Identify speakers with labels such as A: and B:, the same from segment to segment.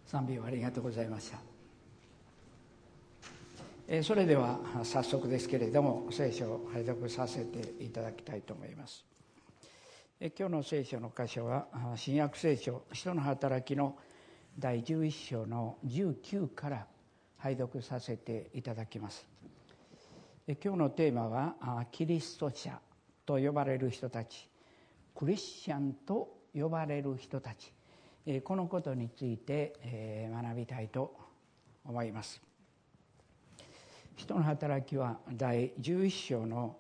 A: 賛美をありがとうございました。それでは早速ですけれども聖書を拝読させていただきたいと思います。今日の聖書の箇所は新約聖書使徒の働きの第11章の19から拝読させていただきます。今日のテーマはキリスト者と呼ばれる人たち、クリスチャンと呼ばれる人たち、このことについて学びたいと思います。使徒の働きは第11章の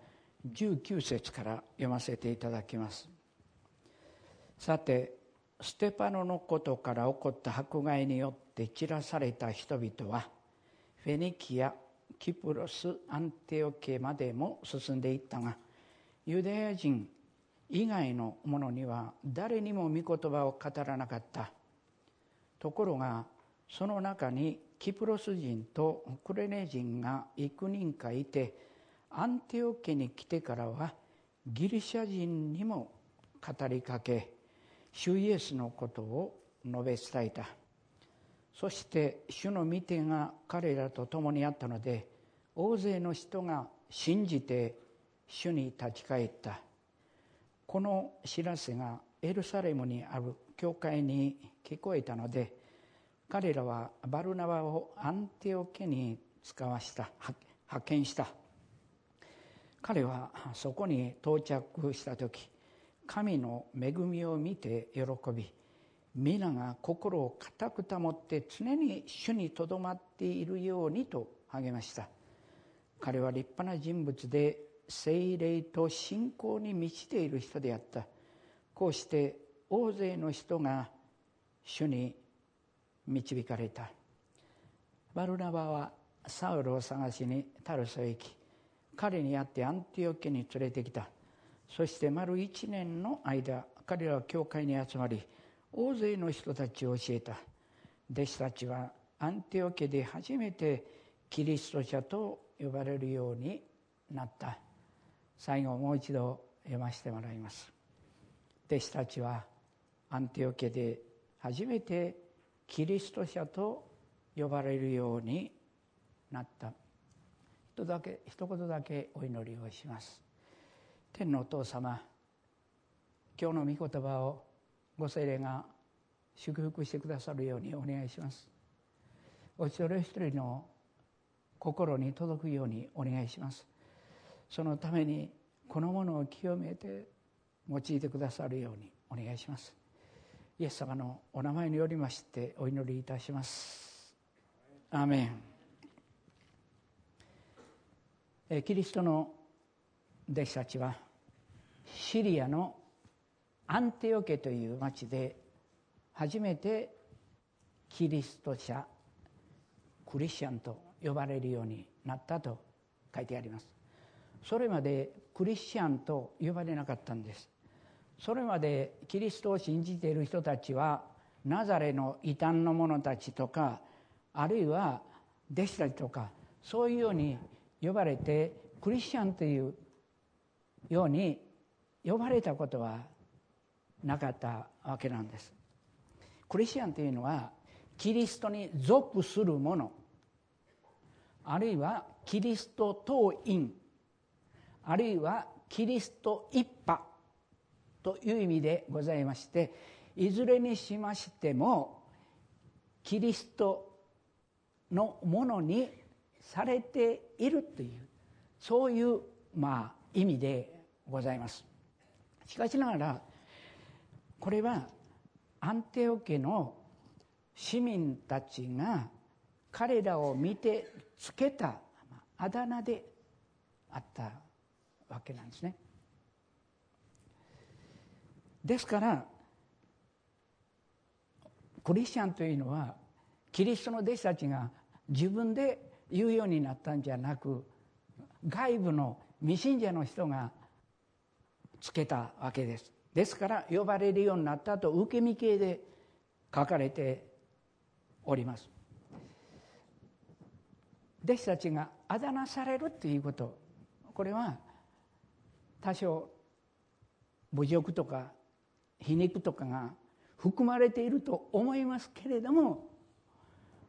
A: 19節から読ませていただきます。さて、ステパノのことから起こった迫害によって散らされた人々はフェニキア、キプロス、アンテオケまでも進んでいったが、ユダヤ人以外の者には誰にも御言葉を語らなかった。ところがその中にキプロス人とクレネ人が幾人かいて、アンテオケに来てからはギリシャ人にも語りかけ、主イエスのことを述べ伝えた。そして主の御手が彼らと共にあったので、大勢の人が信じて主に立ち返った。この知らせがエルサレムにある教会に聞こえたので、彼らはバルナバをアンテオケに派遣した。彼はそこに到着したとき、神の恵みを見て喜び、皆が心を固く保って常に主にとどまっているようにと励ました。彼は立派な人物で、聖霊と信仰に満ちている人であった。こうして大勢の人が主に導かれた。バルナバはサウルを探しにタルソへ行き、彼に会ってアンティオケに連れてきた。そして丸1年の間、彼らは教会に集まり、大勢の人たちを教えた。弟子たちはアンティオケで初めてキリスト者と呼ばれるようになった。最後もう一度読ませてもらいます。弟子たちはアンティオケで初めてキリスト者と呼ばれるようになった。一言だけお祈りをします。天のお父様、今日の御言葉をご聖霊が祝福してくださるようにお願いします。お一人一人の心に届くようにお願いします。そのためにこのものを清めて用いてくださるようにお願いします。イエス様のお名前によりましてお祈りいたします。アーメン。キリストの弟子たちはシリアのアンティオケという町で初めてキリスト者、クリスチャンと呼ばれるようになったと書いてあります。それまでクリスチャンと呼ばれなかったんです。それまでキリストを信じている人たちはナザレの異端の者たちとか、あるいは弟子たちとか、そういうように呼ばれてクリスチャンというように呼ばれたことはなかったわけなんです。クリスチャンというのはキリストに属する者、あるいはキリスト党員、あるいはキリスト一派という意味でございまして、いずれにしましてもキリストのものにされているという、そういう意味でございます。しかしながらこれはアンテオケの市民たちが彼らを見てつけたあだ名であったわけなんですね。ですからクリスチャンというのはキリストの弟子たちが自分で言うようになったんじゃなく、外部の未信者の人がつけたわけです。ですから呼ばれるようになったと受け身形で書かれております。弟子たちがあだ名されるということ、これは多少侮辱とか皮肉とかが含まれていると思いますけれども、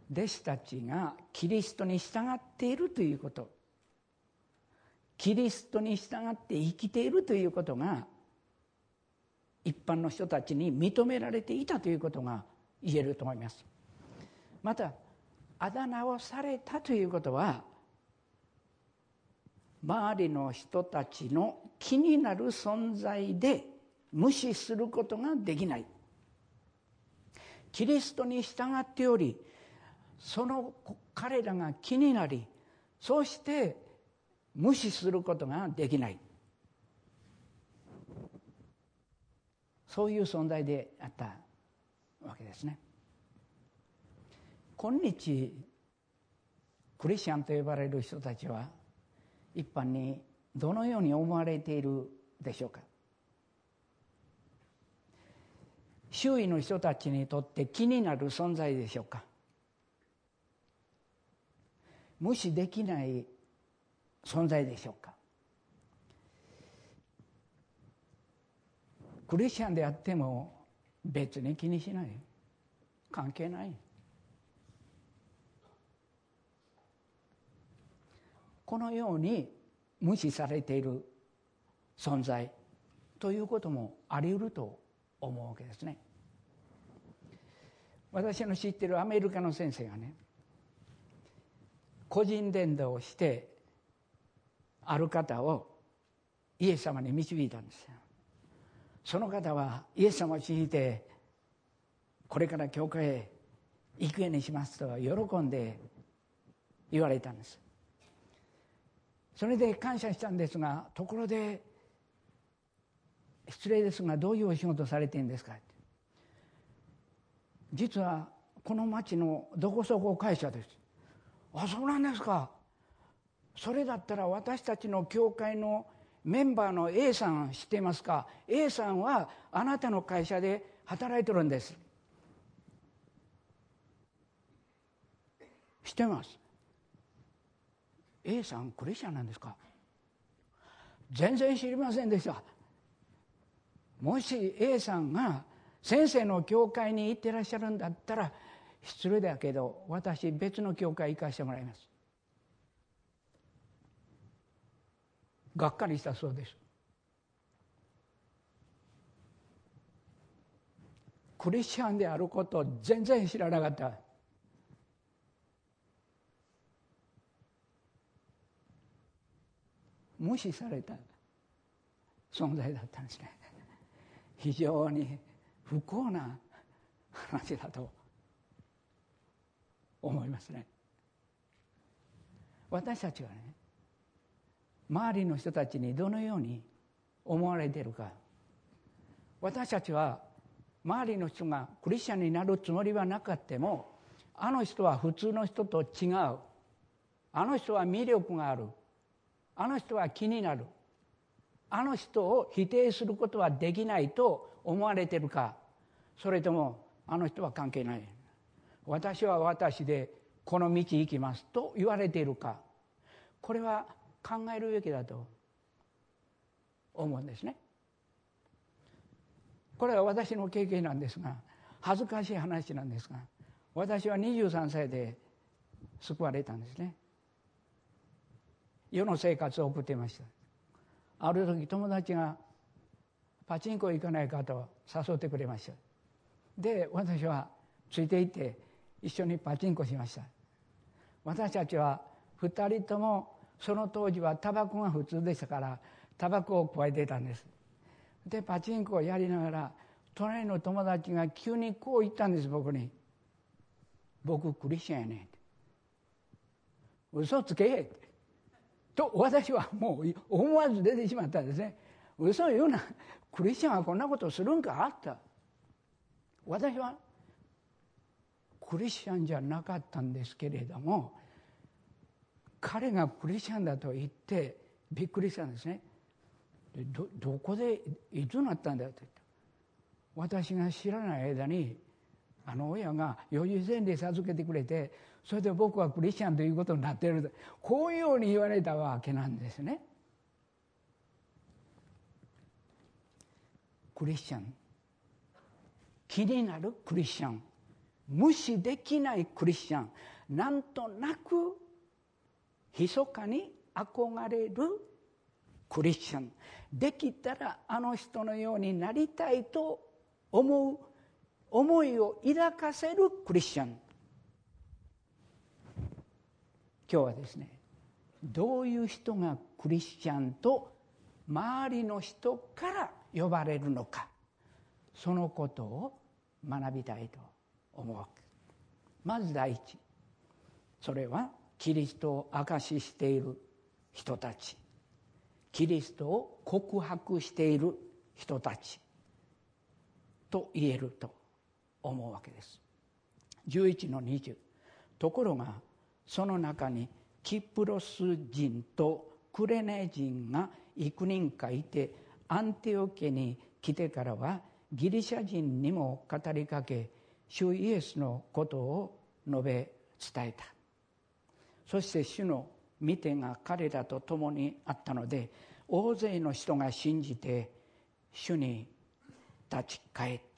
A: 弟子たちがキリストに従っているということ、キリストに従って生きているということが一般の人たちに認められていたということが言えると思います。またあだ名をされたということは、周りの人たちの気になる存在で無視することができない。キリストに従っており、その彼らが気になり、そうして無視することができない、そういう存在であったわけですね。今日クリスチャンと呼ばれる人たちは一般にどのように思われているでしょうか。周囲の人たちにとって気になる存在でしょうか。無視できない存在でしょうか。クリスチャンであっても別に気にしない、関係ない。このように無視されている存在ということもあり得ると思うわけですね。私の知っているアメリカの先生がね、個人伝道をしてある方をイエス様に導いたんですよ。その方はイエス様を信じてこれから教会へ行くようにしますと喜んで言われたんです。それで感謝したんですが、ところで失礼ですがどういうお仕事されているんですかって。実はこの町のどこそこ会社です。あ、そうなんですか。それだったら私たちの教会のメンバーの A さん知っていますか。 A さんはあなたの会社で働いてるんです。知ってます。 A さんクリスチャンなんですか。全然知りませんでした。もし A さんが先生の教会に行ってらっしゃるんだったら失礼だけど私別の教会行かせてもらいます。がっかりしたそうです。クリスチャンであることを全然知らなかった。無視された存在だったんですね。非常に不幸な話だと思いますね。私たちはね、周りの人たちにどのように思われているか。私たちは周りの人がクリスチャンになるつもりはなかったも、あの人は普通の人と違う、あの人は魅力がある、あの人は気になる、あの人を否定することはできないと思われているか、それともあの人は関係ない、私は私でこの道行きますと言われているか、これは考えるべきだと思うんですね。これは私の経験なんですが、恥ずかしい話なんですが、私は23歳で救われたんですね。世の生活を送っていました。ある時友達がパチンコ行かないかと誘ってくれました。で、私はついて行って一緒にパチンコしました。私たちは2人ともその当時はタバコが普通でしたからタバコを加えていたんです。でパチンコをやりながら隣の友達が急にこう言ったんです。僕に、僕クリスチャンやねんって。嘘つけと私はもう思わず出てしまったんですね。嘘を言うな、クリスチャンはこんなことするんかあった。私はクリスチャンじゃなかったんですけれども、彼がクリスチャンだと言ってびっくりしたんですね。で どこでいつなったんだよと言って、私が知らない間にあの親が予備洗礼授けてくれて、それで僕はクリスチャンということになっている、こういうように言われたわけなんですね。クリスチャン、気になるクリスチャン、 無視できないクリスチャン、なんとなく密かに憧れるクリスチャン、できたらあの人のようになりたいと思う思いを抱かせるクリスチャン。今日はですね、どういう人がクリスチャンと周りの人から呼ばれるのか、そのことを学びたいと思うわけ。まず第一、それはキリストを証ししている人たち、キリストを告白している人たちと言えると思うわけです。11-20、ところがその中にキプロス人とクレネ人が幾人かいて、アンティオケに来てからはギリシャ人にも語りかけ、主イエスのことを述べ伝えた。そして主の御手が彼らと共にあったので、大勢の人が信じて主に立ち返った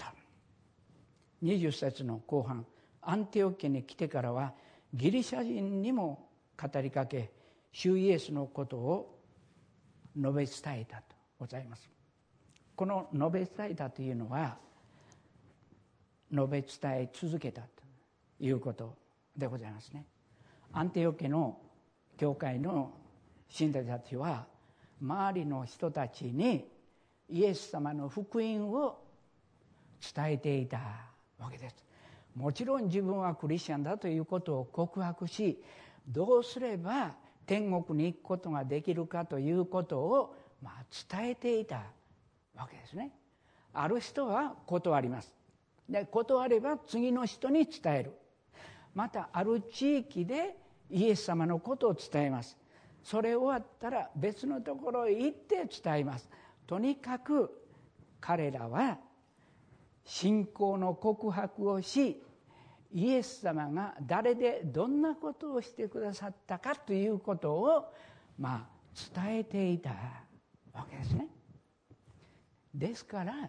A: 。20節の後半、アンティオケに来てからはギリシャ人にも語りかけ、主イエスのことを述べ伝えたとございます。この述べ伝えたというのは、述べ伝え続けたということでございますね。アンティオケの教会の信者たちは、周りの人たちにイエス様の福音を伝えていたわけです。もちろん自分はクリスチャンだということを告白し、どうすれば天国に行くことができるかということを伝えていたわけですね。ある人は断ります。で、断れば次の人に伝える。またある地域でイエス様のことを伝えます。それ終わったら別のところへ行って伝えます。とにかく彼らは信仰の告白をし、イエス様が誰でどんなことをしてくださったかということを伝えていたわけですね。ですから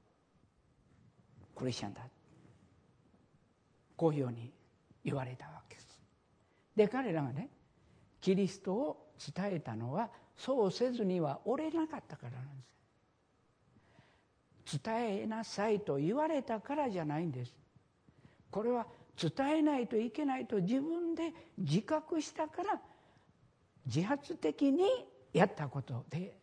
A: クリスチャンだ、こういうように言われたわけです。で、彼らがね、キリストを伝えたのはそうせずにはおれなかったからなんです。伝えなさいと言われたからじゃないんです。これは伝えないといけないと自分で自覚したから自発的にやったことで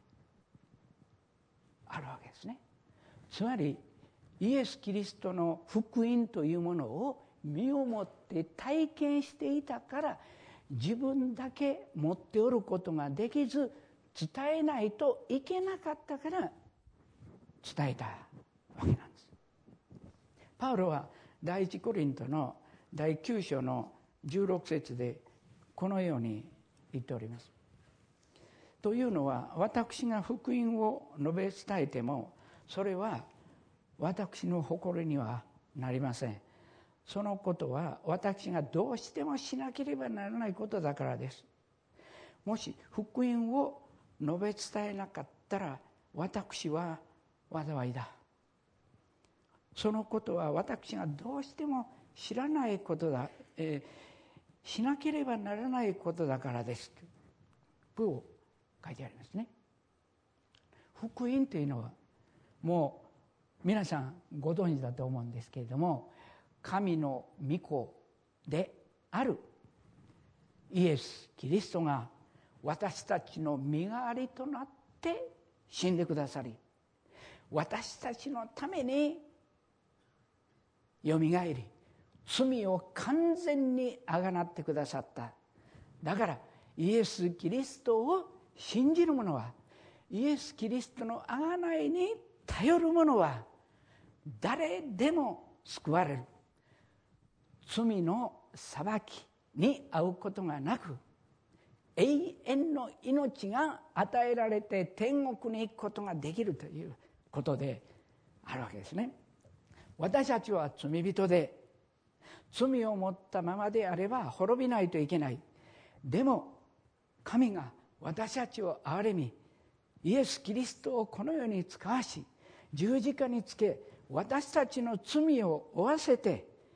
A: あるわけですね。つまりイエス・キリストの福音というものを身をもって体験していたから、自分だけ持っておることができず伝えないといけなかったから伝えたわけなんです。パウロは第一コリントの第9章の16節でこのように言っております。というのは、私が福音を述べ伝えてもそれは私の誇りにはなりません。そのことは私がどうしてもしなければならないことだからです。もし福音を述べ伝えなかったら私は災いだ。そのことは私がどうしても知らないことだ、しなければならないことだからですと書いてありますね。福音というのはもう皆さんご存知だと思うんですけれども、神の御子であるイエス・キリストが私たちの身代わりとなって死んでくださり、私たちのためによみがえり、罪を完全にあがなってくださった。だからイエス・キリストを信じる者は、イエス・キリストのあがないに頼る者は誰でも救われる。罪の裁きに遭うことがなく、永遠の命が与えられて天国に行くことができるということであるわけですね。私たちは罪人で、罪を持ったままであれば滅びないといけない。でも神が私たちを憐れみ、イエス・キリストをこの世に使わし、十字架につけ私たちの罪を負わせて、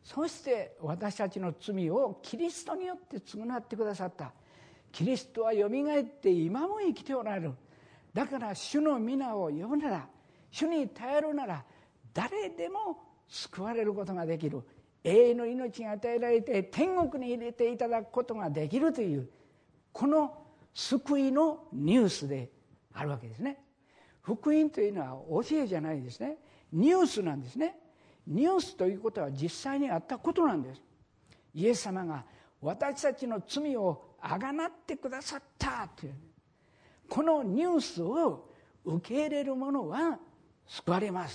A: そして私たちの罪をキリストによって償ってくださった。キリストはよみがえって今も生きておられる。だから主の皆を呼ぶなら、主に頼るなら誰でも救われることができる。永遠の命が与えられて天国に入れていただくことができるという、この救いのニュースであるわけですね。福音というのは教えじゃないですね。ニュースなんですね。ニュースということは実際にあったことなんです。イエス様が私たちの罪をあがなってくださったという、このニュースを受け入れる者は救われます。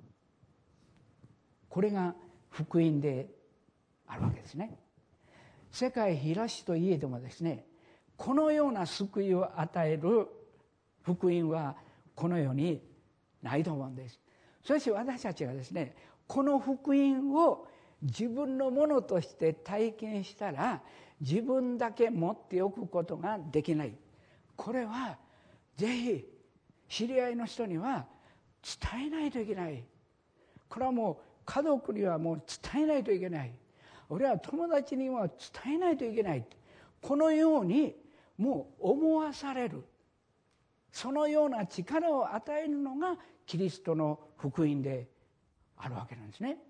A: これが福音であるわけですね。世界広しといえどもですね、このような救いを与える福音はこの世にないと思うんです。そして私たちがですね、この福音を自分のものとして体験したら自分だけ持っておくことができない。これはぜひ知り合いの人には伝えないといけない。これはもう家族にはもう伝えないといけない。俺は友達には伝えないといけない。このようにもう思わされる、そのような力を与えるのがキリストの福音であるわけなんですね。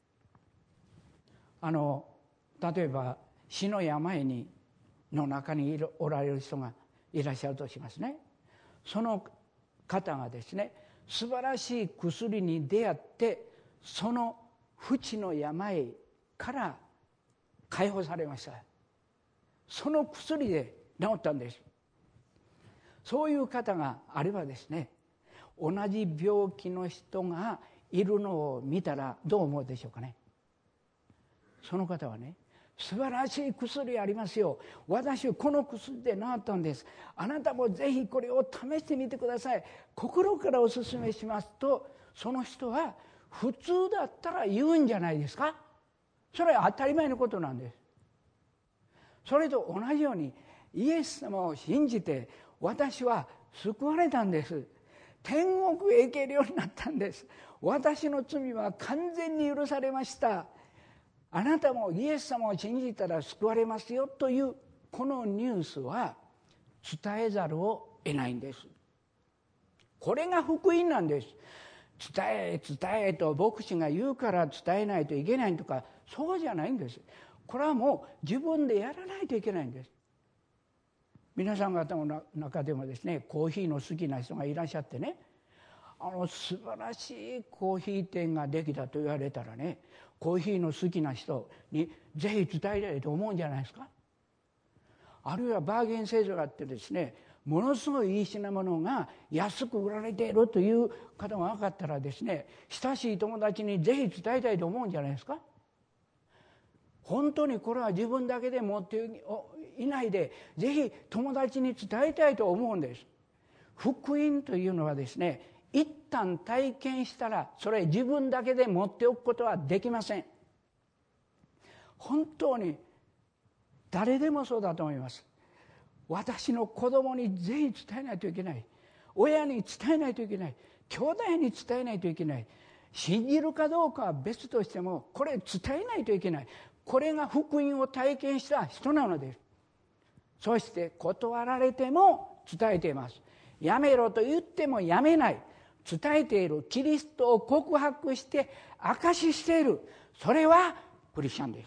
A: 例えば死の病の中におられる人がいらっしゃるとしますね。その方がですね、素晴らしい薬に出会ってその不治の病から解放されました。その薬で治ったんです。そういう方があればですね、同じ病気の人がいるのを見たらどう思うでしょうかね。その方はね、素晴らしい薬ありますよ、私この薬で治ったんです、あなたもぜひこれを試してみてください、心からお勧めしますと、その人は普通だったら言うんじゃないですか。それは当たり前のことなんです。それと同じようにイエス様を信じて私は救われたんです、天国へ行けるようになったんです、私の罪は完全に許されました、あなたもイエス様を信じたら救われますよというこのニュースは伝えざるを得ないんです。これが福音なんです。伝えと牧師が言うから伝えないといけないとか、そうじゃないんです。これはもう自分でやらないといけないんです。皆さん方の中でもですね、コーヒーの好きな人がいらっしゃってね、素晴らしいコーヒー店ができたと言われたらね、コーヒーの好きな人にぜひ伝えたいと思うんじゃないですか。あるいはバーゲン製造があってですね、ものすごいいい品物が安く売られているという方が分かったらですね、親しい友達にぜひ伝えたいと思うんじゃないですか。本当にこれは自分だけで持っていないで、ぜひ友達に伝えたいと思うんです。福音というのはですね、一旦体験したらそれ自分だけで持っておくことはできません。本当に誰でもそうだと思います。私の子供にぜひ伝えないといけない、親に伝えないといけない、兄弟に伝えないといけない、信じるかどうかは別としてもこれ伝えないといけない。これが福音を体験した人なのです。そして断られても伝えています。やめろと言ってもやめない、伝えている、キリストを告白して証ししている、それはクリスチャンです。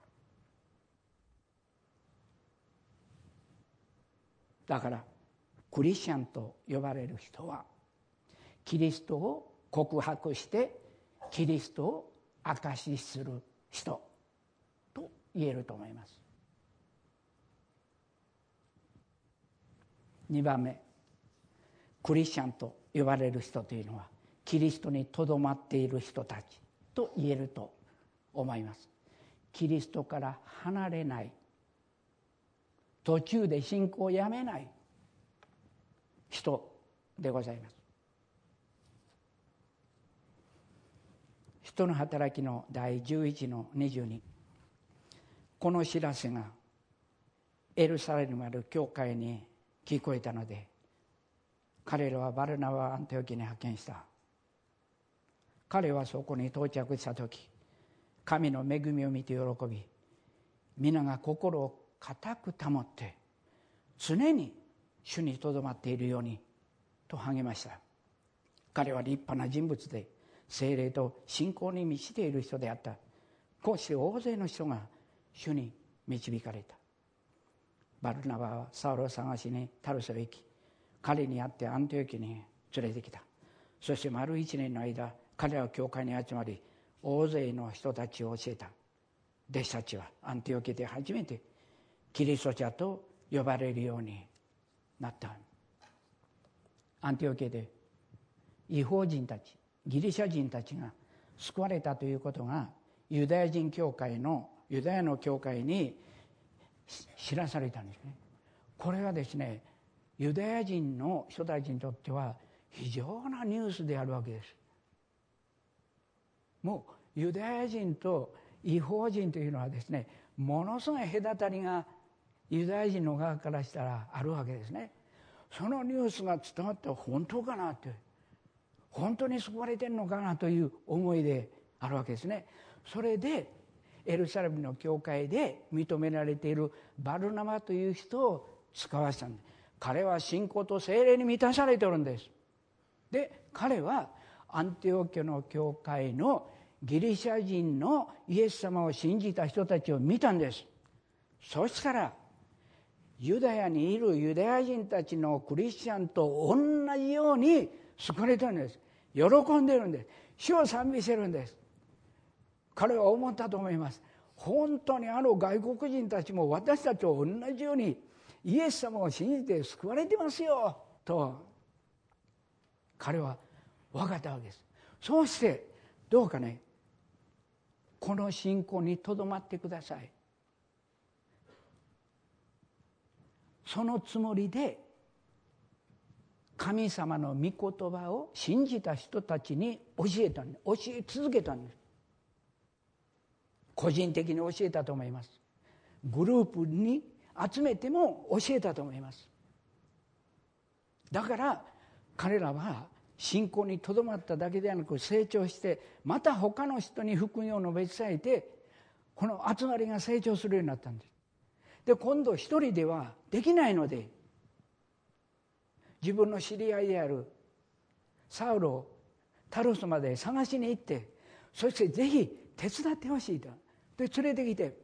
A: だからクリスチャンと呼ばれる人はキリストを告白してキリストを証しする人と言えると思います。2番目、クリスチャンと呼ばれる人というのはキリストにとどまっている人たちと言えると思います。キリストから離れない、途中で信仰をやめない人でございます。人の働きの第11の22、この知らせがエルサレムある教会に聞こえたので、彼らはバルナバをアンテオキに派遣した。彼はそこに到着した時、 神の恵みを見て喜び、皆が心を固く保って常に主にとどまっているようにと励ました。彼は立派な人物で、聖霊と信仰に満ちている人であった。こうして大勢の人が主に導かれた。バルナバはサウルを探しにタルソへ行き、彼に会ってアンティオキに連れてきた。そして丸1年の間、彼らは教会に集まり、大勢の人たちを教えた。弟子たちはアンティオキで初めてキリスト者と呼ばれるようになった。アンティオキで異邦人たち、ギリシャ人たちが救われたということがユダヤの教会に知らされたんですね。これはですね、ユダヤ人の人たちにとっては非常なニュースであるわけです。もうユダヤ人と異邦人というのはですね、ものすごい隔たりがユダヤ人の側からしたらあるわけですね。そのニュースが伝わって本当かなって、本当に救われてるのかなという思いであるわけですね。それでエルサレムの教会で認められているバルナバという人を使わせたんです。彼は信仰と聖霊に満たされておるんです。で、彼はアンティオキの教会のギリシャ人のイエス様を信じた人たちを見たんです。そしたらユダヤにいるユダヤ人たちのクリスチャンと同じように救われたんです。喜んでるんです。主を賛美してるんです。彼は思ったと思います。本当に外国人たちも私たちと同じようにイエス様を信じて救われてますよと彼は分かったわけです。そうしてどうかね、この信仰にとどまってください。そのつもりで神様の御言葉を信じた人たちに教え続けたんです。個人的に教えたと思います。グループに集めても教えたと思います。だから彼らは信仰にとどまっただけではなく成長して、また他の人に福音を述べ伝えて、この集まりが成長するようになったんです。で、今度一人ではできないので、自分の知り合いであるサウルをタルソまで探しに行って、そしてぜひ手伝ってほしいと。で連れてきて、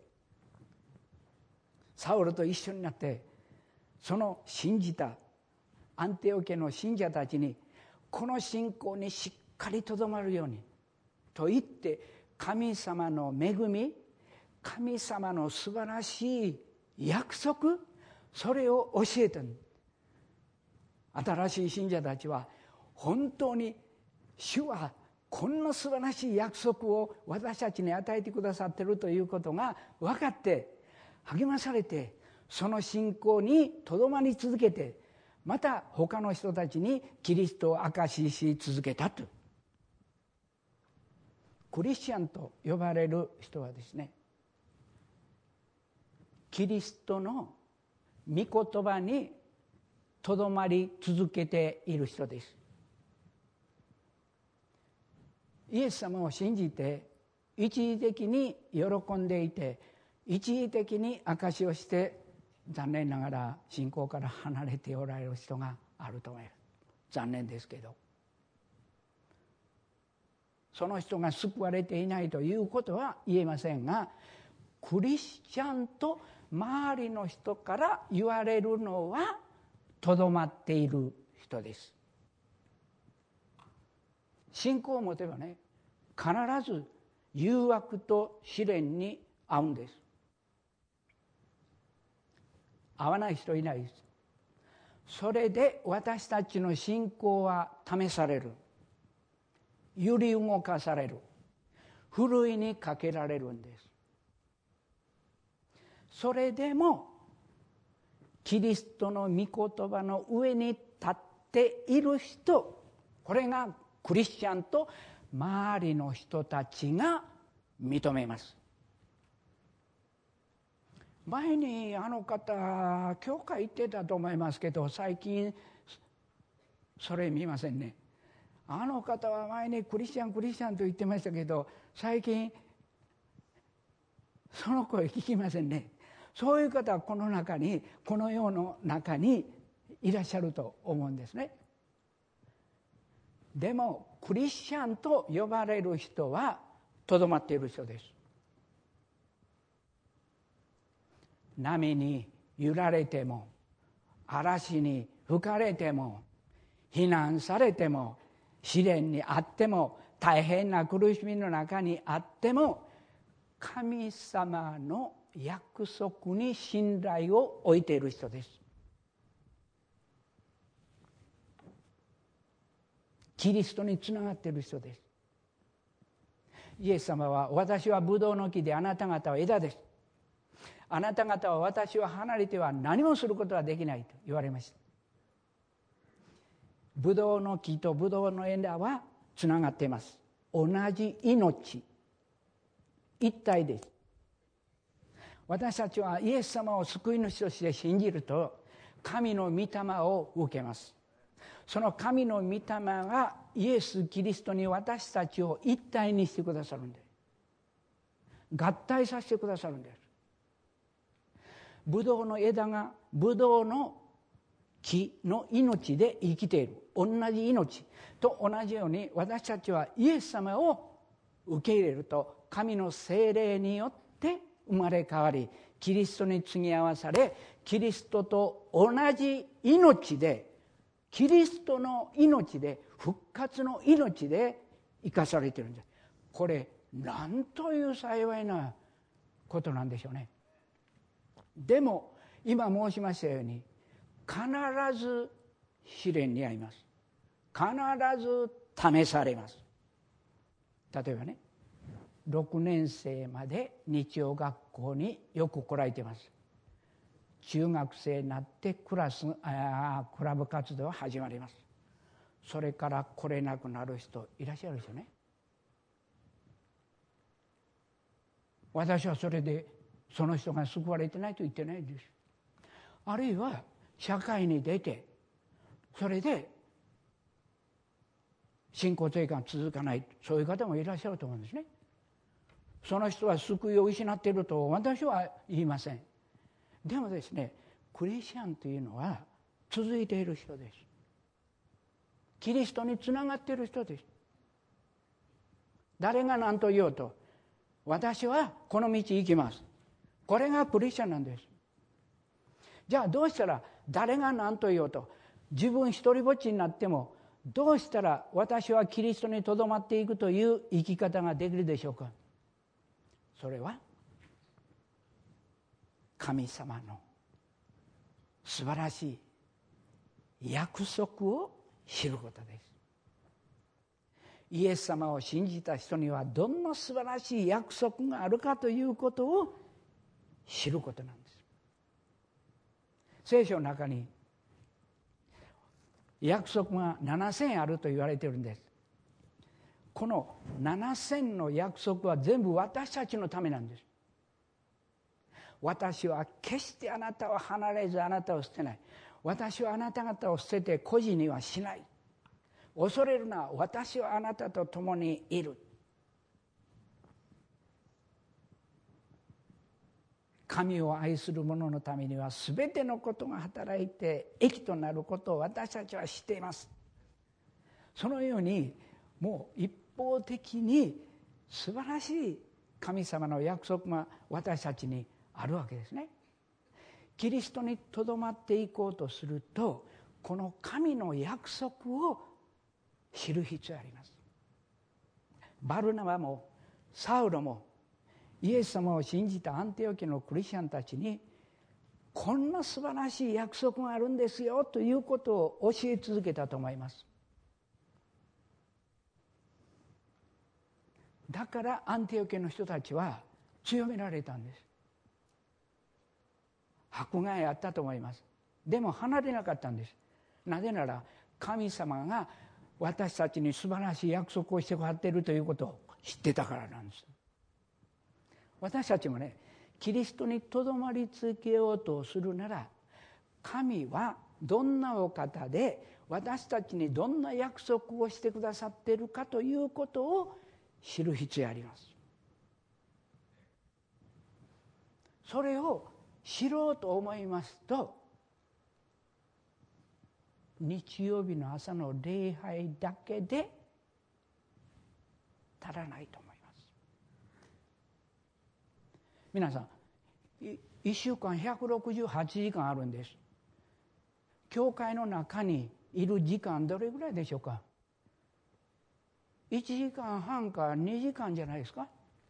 A: サウルと一緒になってその信じたアンティオキの信者たちに、この信仰にしっかりとどまるようにと言って、神様の恵み、神様の素晴らしい約束、それを教えた。新しい信者たちは本当に主はこんな素晴らしい約束を私たちに与えてくださっているということが分かって励まされて、その信仰にとどまり続けて、また他の人たちにキリストを証しし続けたと。クリスチャンと呼ばれる人はですね、キリストの御言葉にとどまり続けている人です。イエス様を信じて一時的に喜んでいて、一時的に証しをして、残念ながら信仰から離れておられる人があると思います。残念ですけど、その人が救われていないということは言えませんが、クリスチャンと周りの人から言われるのはとどまっている人です。信仰を持てばね、必ず誘惑と試練に遭うんです。合わない人いないです。それで私たちの信仰は試される、揺り動かされる、ふるいにかけられるんです。それでもキリストの御言葉の上に立っている人、これがクリスチャンと周りの人たちが認めます。前に方教会行ってたと思いますけど、最近それ見ませんね。方は前にクリスチャンと言ってましたけど、最近その声聞きませんね。そういう方はこの中に、この世の中にいらっしゃると思うんですね。でもクリスチャンと呼ばれる人はとどまっている人です。波に揺られても、嵐に吹かれても、非難されても、試練にあっても、大変な苦しみの中にあっても、神様の約束に信頼を置いている人です。キリストにつながっている人です。イエス様は、私はブドウの木であなた方は枝です。あなた方は私を離れては何もすることはできないと言われました。ブドウの木とブドウの枝はつながっています。同じ命、一体です。私たちはイエス様を救い主として信じると、神の御霊を受けます。その神の御霊がイエス・キリストに私たちを一体にしてくださるんです。合体させてくださるんです。ブドウの枝がブドウの木の命で生きている、同じ命と同じように、私たちはイエス様を受け入れると、神の聖霊によって生まれ変わり、キリストに継ぎ合わされ、キリストと同じ命で、キリストの命で、復活の命で生かされているんです。これなんという幸いなことなんでしょうね。でも今申しましたように、必ず試練に遭います。必ず試されます。例えばね、6年生まで日曜学校によく来られています。中学生になってクラブ活動が始まります。それから来れなくなる人いらっしゃるでしょうね。私はそれでその人が救われてないと言ってないです。あるいは社会に出て、それで信仰生活続かない、そういう方もいらっしゃると思うんですね。その人は救いを失っていると私は言いません。でもですね、クリスチャンというのは続いている人です。キリストにつながっている人です。誰が何と言おうと、私はこの道行きます。これがクリスチャンなんです。じゃあどうしたら、誰が何と言おうと、自分一人ぼっちになっても、どうしたら私はキリストにとどまっていくという生き方ができるでしょうか。それは神様の素晴らしい約束を知ることです。イエス様を信じた人にはどんな素晴らしい約束があるかということを知ることなんです。聖書の中に約束が7000あると言われているんです。この7000の約束は全部私たちのためなんです。私は決してあなたを離れずあなたを捨てない。私はあなた方を捨てて孤児にはしない。恐れるな、私はあなたと共にいる。神を愛する者のためには全てのことが働いて益となることを私たちは知っています。そのようにもう一方的に素晴らしい神様の約束が私たちにあるわけですね。キリストにとどまっていこうとすると、この神の約束を知る必要があります。バルナバもサウロもイエス様を信じたアンティオキのクリスチャンたちに、こんな素晴らしい約束があるんですよということを教え続けたと思います。だからアンティオキの人たちは強められたんです。迫害あったと思います。でも離れなかったんです。なぜなら神様が私たちに素晴らしい約束をしてくださっているということを知ってたからなんです。私たちもね、キリストにとどまり続けようとするなら、神はどんなお方で私たちにどんな約束をしてくださっているかということを知る必要があります。 それを知ろうと思いますと、日曜日の朝の礼拝だけで足らないと思います。皆さん、1週間168時間あるんです。教会の中にいる時間どれぐらいでしょうか。1時間半か2時間じゃないですか。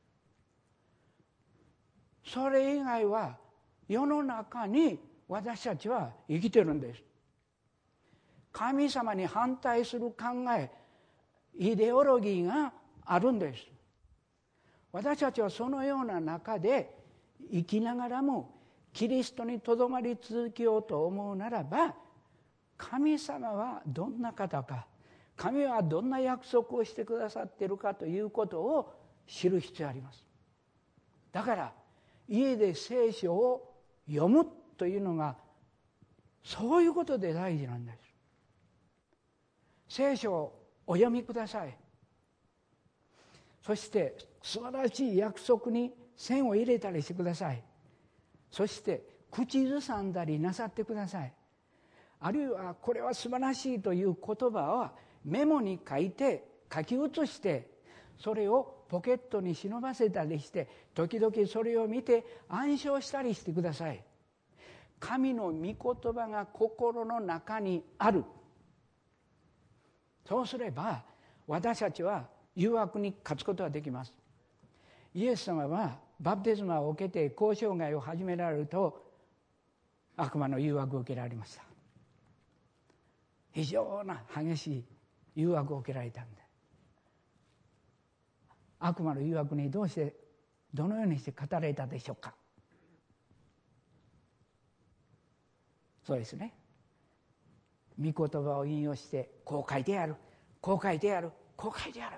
A: それ以外は世の中に私たちは生きてるんです。神様に反対する考え、イデオロギーがあるんです。私たちはそのような中で生きながらもキリストにとどまり続けようと思うならば、神様はどんな方か、神はどんな約束をしてくださっているかということを知る必要があります。だから家で聖書を読むというのがそういうことで大事なんです。聖書をお読みください。そして素晴らしい約束に線を入れたりしてください。そして口ずさんだりなさってください。あるいはこれは素晴らしいという言葉はメモに書いて書き写して、それをポケットに忍ばせたりして、時々それを見て暗唱したりしてください。神の御言葉が心の中にある。そうすれば私たちは誘惑に勝つことができます。イエス様はバプテスマを受けて交渉外を始められると悪魔の誘惑を受けられました。非常な激しい誘惑を受けられたんで、悪魔の誘惑にどのようにして語られたでしょうか。そうですね、御言葉を引用してこう書いてある、こう書いてある、こう書いてある。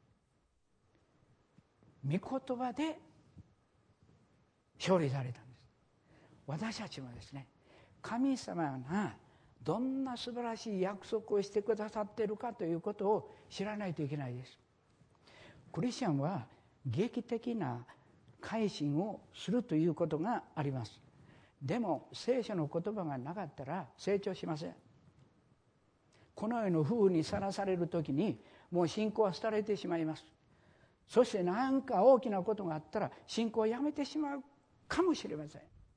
A: 御言葉で勝利されたんです。私たちもですね、神様がどんな素晴らしい約束をしてくださっているかということを知らないといけないです。クリスチャンは劇的な改心をするということがあります。でも聖書の言葉がなかったら成長しません。この世の風にさらされるときにもう信仰は廃れてしまいます。そして何か大きなことがあったら信仰をやめてしまうかもしれません。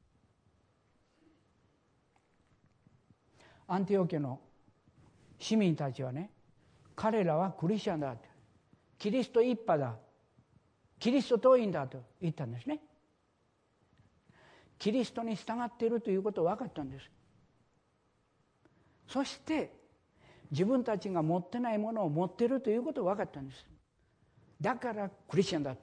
A: アンティオキアの市民たちはね、彼らはクリスチャンだ、キリスト一派だ、キリスト党員だと言ったんですね。キリストに従っているということが分かったんです。そして自分たちが持ってないものを持っているということが分かったんです。だからクリスチャンだと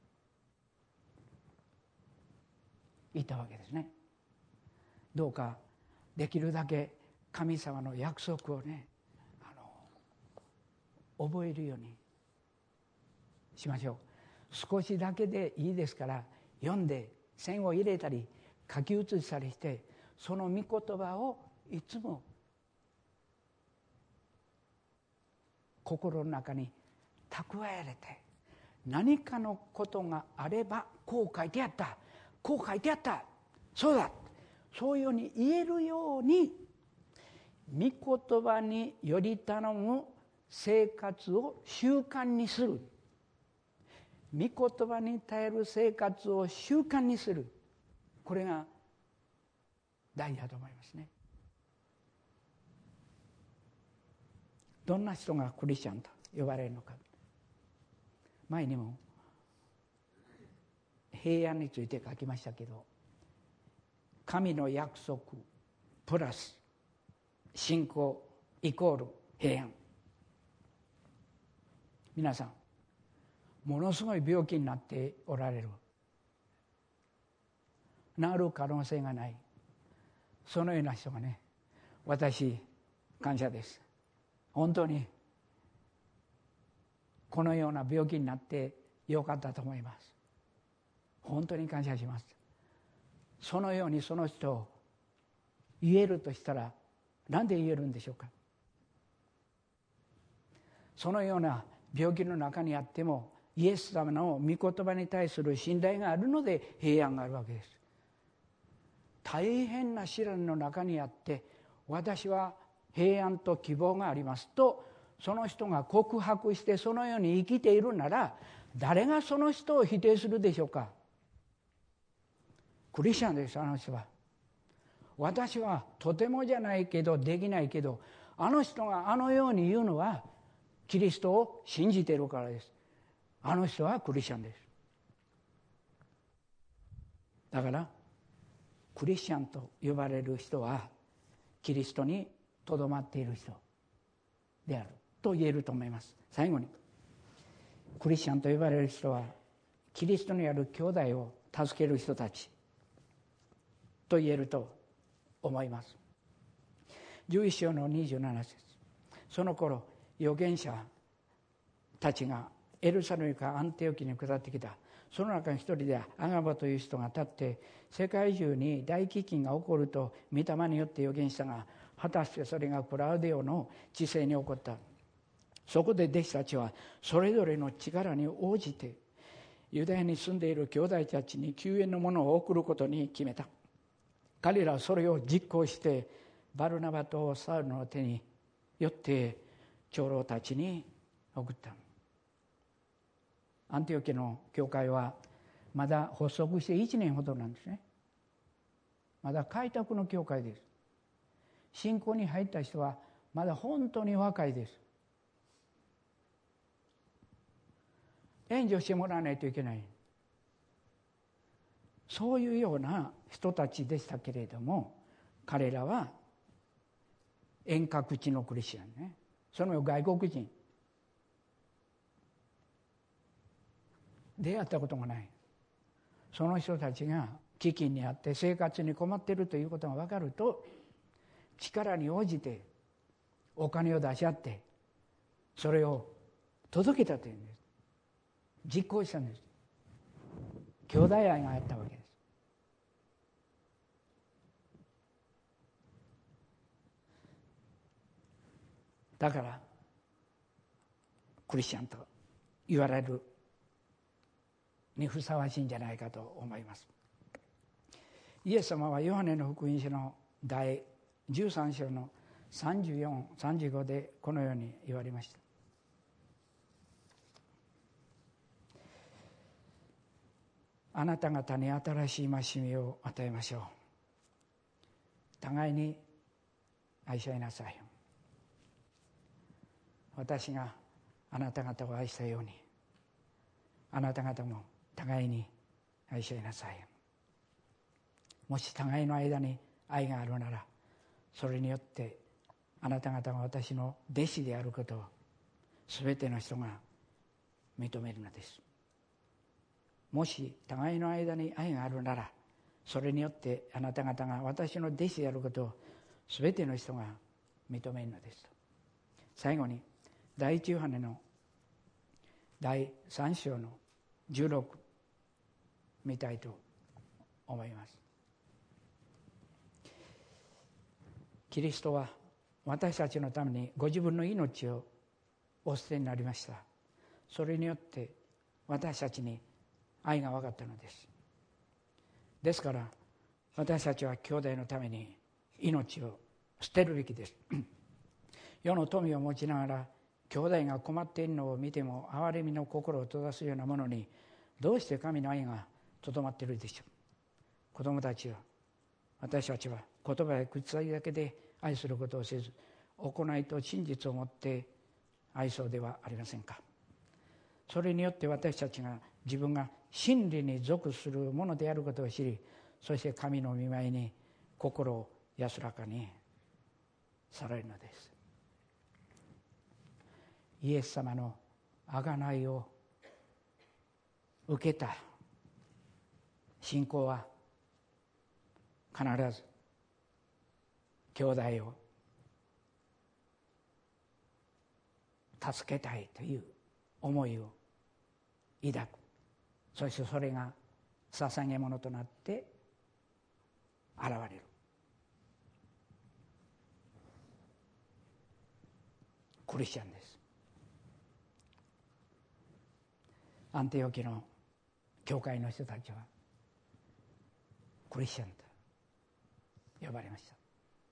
A: 言ったわけですね。どうかできるだけ神様の約束をね、覚えるようにしましょう。少しだけでいいですから読んで線を入れたり書き写したりして、その御言葉をいつも心の中に蓄えられて、何かのことがあればこう書いてあった、こう書いてあった、そうだ、そういうように言えるように御言葉により頼む生活を習慣にする。御言葉に耐える生活を習慣にする。これが大事だと思いますね。どんな人がクリスチャンと呼ばれるのか。前にも平安について書きましたけど、神の約束プラス信仰イコール平安。皆さんものすごい病気になっておられる、治る可能性がない、そのような人がね、私感謝です。本当にこのような病気になってよかったと思います。本当に感謝します。そのようにその人を言えるとしたら何で言えるんでしょうか。そのような病気の中にあってもイエス様の御言葉に対する信頼があるので平安があるわけです。 大変な試練の中にあって、私は平安と希望がありますとその人が告白してそのように生きているなら、誰がその人を否定するでしょうか。クリスチャンです。あの人は。私はとてもじゃないけどできないけど、あの人があのように言うのはキリストを信じているからです。あの人はクリスチャンです。だからクリスチャンと呼ばれる人はキリストにとどまっている人であると言えると思います。最後に、クリスチャンと呼ばれる人はキリストにある兄弟を助ける人たちと言えると思います。11章の27節。その頃預言者たちがエルサレムからアンテオキに下ってきた。その中に一人でアガバという人が立って、世界中に大飢饉が起こると御霊によって預言したが、果たしてそれがクラウデオの治世に起こった。そこで弟子たちはそれぞれの力に応じてユダヤに住んでいる兄弟たちに救援のものを送ることに決めた。彼らはそれを実行してバルナバとサウルの手によって長老たちに送った。アンティオキの教会はまだ発足して1年ほどなんですね。まだ開拓の教会です。信仰に入った人はまだ本当に若いです。援助してもらわないといけない。そういうような人たちでしたけれども、彼らは遠隔地のクリスチャンね。その外国人出会ったことがない。その人たちが飢饉にあって生活に困っているということが分かると、力に応じてお金を出し合ってそれを届けたというんです。実行したんです。兄弟愛があったわけです。だからクリスチャンと言われるにふさわしいんじゃないかと思います。イエス様はヨハネの福音書の第13章の34、35でこのように言われました。あなた方に新しい戒めを与えましょう。互いに愛し合いなさい。私があなた方を愛したように、あなた方も互いに愛し合いなさい。もし互いの間に愛があるなら、それによってあなた方が私の弟子であることを全ての人が認めるのです。もし互いの間に愛があるなら、それによってあなた方が私の弟子であることを全ての人が認めるのです。最後に第一ヨハネの第3章の16見たいと思います。キリストは私たちのためにご自分の命をお捨てになりました。それによって私たちに愛が分かったのです。ですから私たちは兄弟のために命を捨てるべきです。世の富を持ちながら兄弟が困っているのを見ても憐れみの心を閉ざすようなものにどうして神の愛がとどまっているでしょう。子供たちは、私たちは言葉や口先だけで愛することをせず、行いと真実をもって愛そうではありませんか。それによって私たちが自分が真理に属するものであることを知り、そして神の御前に心を安らかにされるのです。イエス様の贖いを受けた信仰は必ず兄弟を助けたいという思いを抱く。そしてそれが捧げ物となって現れる。クリスチャンです。アンティオキの教会の人たちはクリスチャンだ。 呼ばれました。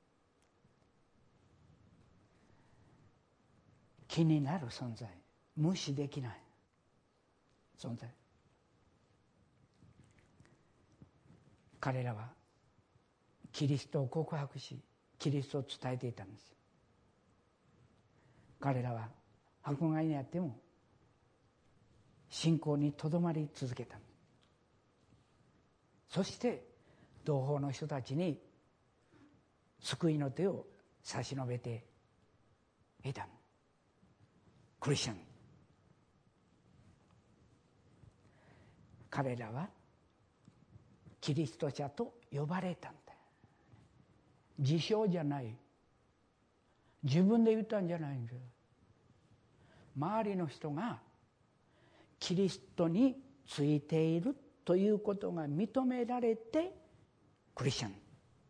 A: 気になる存在、無視できない存在。彼らはキリストを告白し、キリストを伝えていたんです。彼らは迫害にあっても信仰にとどまり続けた。そして同胞の人たちに救いの手を差し伸べていた。クリスチャン。彼らはキリスト者と呼ばれたんだ。自称じゃない。自分で言ったんじゃないんだよ。周りの人がキリストについているということが認められてクリスチャン。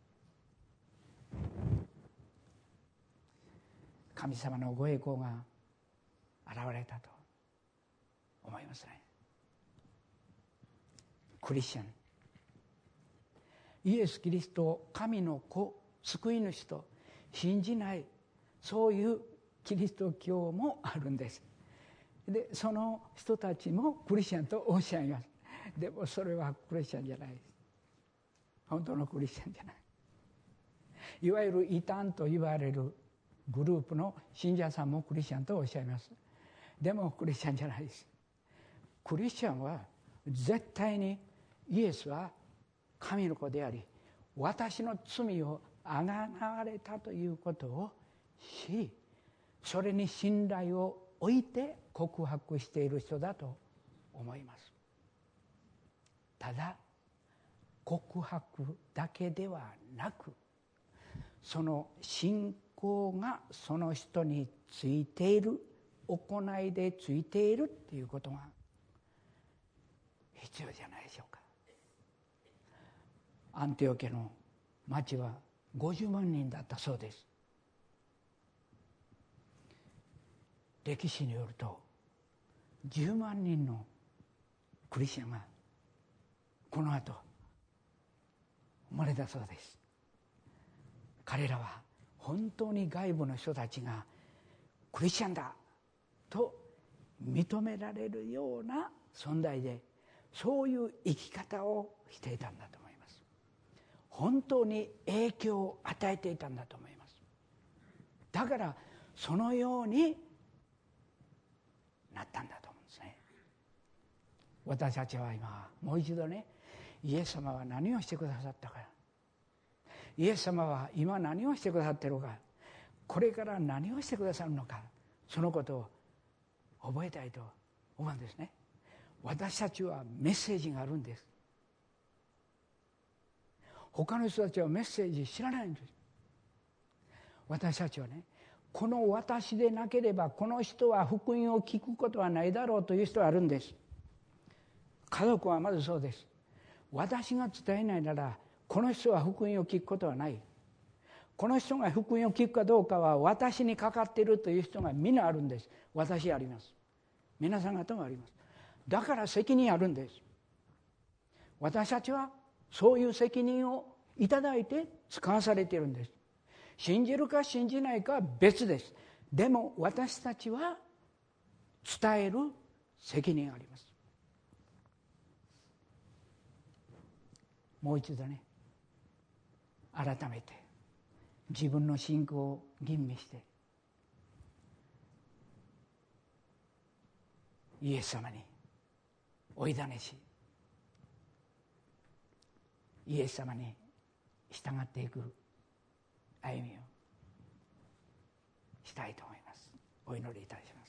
A: 神様のご栄光が現れたと思いますね。クリスチャン、イエス・キリストを神の子、救い主と信じない、そういうキリスト教もあるんです。でその人たちもクリスチャンとおっしゃいます。でもそれはクリスチャンじゃないです。本当のクリスチャンじゃない。いわゆる異端と言われるグループの信者さんもクリスチャンとおっしゃいます。でもクリスチャンじゃないです。クリスチャンは絶対にイエスは神の子であり、私の罪をあがなわれたということを知り、それに信頼を置いて告白している人だと思います。ただ告白だけではなく、その信仰がその人についている、行いでついているっていうことが必要じゃないでしょうか。アンティオケの町は50万人だったそうです。歴史によると10万人のクリスチャンがこの後生まれたそうです。彼らは本当に外部の人たちがクリスチャンだと認められるような存在で、そういう生き方をしていたんだと思います。本当に影響を与えていたんだと思います。だからそのようになったんだと思うんですね。私たちは今もう一度ね、イエス様は何をしてくださったか、イエス様は今何をしてくださっているか、これから何をしてくださるのか、そのことを覚えたいと思うんですね。私たちはメッセージがあるんです。他の人たちはメッセージ知らないんです。私たちはね、この私でなければこの人は福音を聞くことはないだろうという人はあるんです。家族はまずそうです。私が伝えないならこの人は福音を聞くことはない。この人が福音を聞くかどうかは私にかかっているという人がみんなあるんです。私あります。皆さん方もあります。だから責任あるんです。私たちはそういう責任をいただいて使わされているんです。信じるか信じないかは別です。でも私たちは伝える責任があります。もう一度ね、改めて自分の信仰を吟味してイエス様にお委ねし、イエス様に従っていく歩みをしたいと思います。お祈りいたします。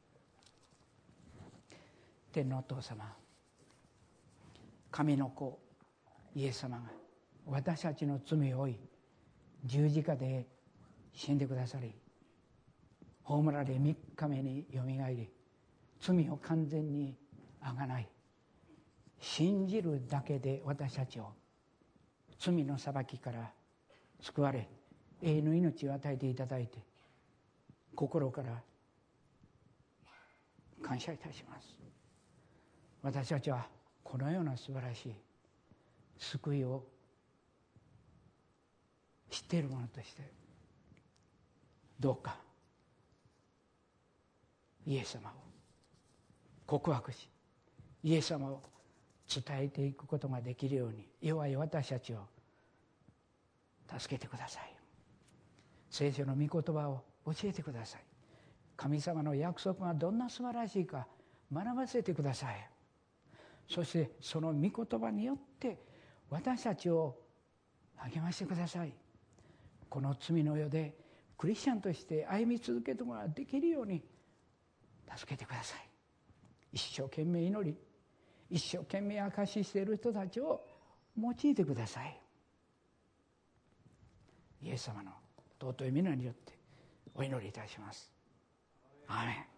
A: 天のお父様、神の子イエス様が私たちの罪を負い、十字架で死んでくださり、葬られ3日目によみがえり、罪を完全にあがない、信じるだけで私たちを罪の裁きから救われ、永遠の命を与えていただいて、心から感謝いたします。私たちはこのような素晴らしい救いを知っているものとしてどうかイエス様を告白し、イエス様を伝えていくことができるように弱い私たちを助けてください。聖書の御言葉を教えてください。神様の約束がどんな素晴らしいか学ばせてください。そしてその御言葉によって私たちを励ましてください。この罪の世でクリスチャンとして歩み続けることができるように助けてください。一生懸命祈り、一生懸命証ししている人たちを用いてください。イエス様の尊い皆によってお祈りいたします。アーメン。